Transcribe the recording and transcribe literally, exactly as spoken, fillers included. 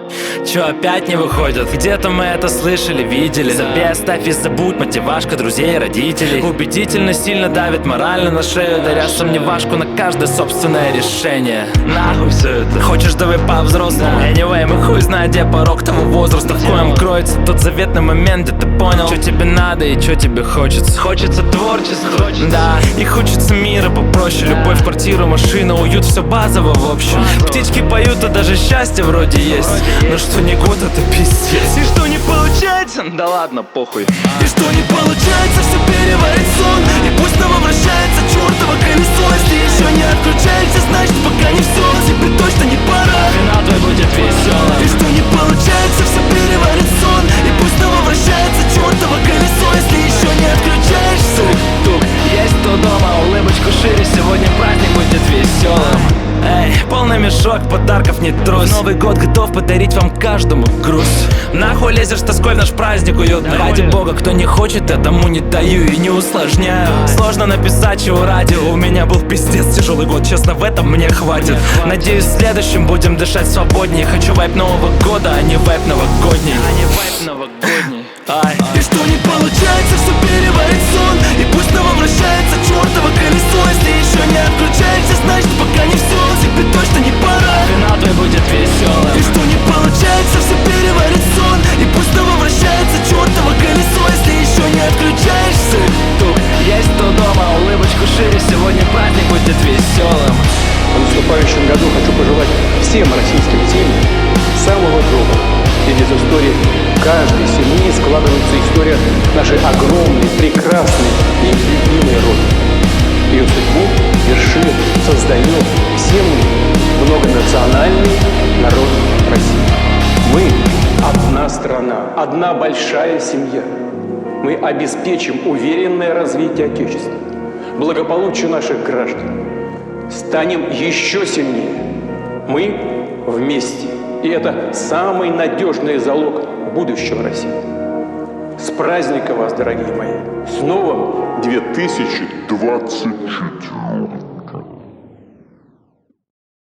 Чё, опять не выходят? Где-то мы это слышали, видели. Забей, оставь и забудь, мотивашка друзей и родителей. Убедительно сильно давит морально на шею, даря сомневашку на каждое собственное решение. Нахуй все это. Хочешь, давай по-взрослому. Anyway, мы хуй знает, где порог того возраста, в коем кроется тот заветный момент, где ты понял, что тебе надо и что тебе хочется. Хочется творчества, хочется. Да, и хочется мира попроще. Любовь, квартиру, машину, уют, все базово в общем. Птички поют, а даже счастье вроде есть. Но что не год, это пиздец. И что не получается? Да ладно, похуй. И что не получается, все переварит сон. И пусть снова вращается чертово колесо. Если еще не отключаешься, значит пока не все. Тебе точно не пора. Финал твой будет веселым. И что не получается, все переварит сон. И пусть снова вращается чертово колесо. Если еще не отключаешься. Тук, есть кто дома, улыбочку шире. Сегодня праздник будет веселым. Эй, полный мешок, подарков не трус. Новый год готов подарить вам каждому груз. Нахуй лезешь тоской в наш праздник уютный. Ради бога, кто не хочет, я тому не даю и не усложняю. Сложно написать, чего ради. У меня был пиздец тяжелый год, честно, в этом мне хватит. Надеюсь, в следующем будем дышать свободнее. Хочу вайп Нового года, а не вайп новогодний. А не вайп новогодний. Ай. И что не получается, все переварит сон. И пусть снова вращается чертово колесо. Если еще не отключаешься, значит пока не все. Тебе точно не пора. Финал твой будет веселым. И что не получается, все переварит сон. И пусть снова вращается чертово колесо. Если еще не отключаешься. Тук, есть кто дома, улыбочку шире. Сегодня праздник будет веселым. В наступающем году хочу пожелать всем российским семьям самого доброго. Ведь из истории каждой семьи складывается история нашей огромной, прекрасной и любимой Родины. Ее судьбу вершит, создает все мы, многонациональный народ России. Мы одна страна, одна большая семья. Мы обеспечим уверенное развитие Отечества, благополучие наших граждан. Станем еще сильнее. Мы вместе. И это самый надежный залог будущего России. С праздником вас, дорогие мои! С новым две тысячи двадцать четвёртым.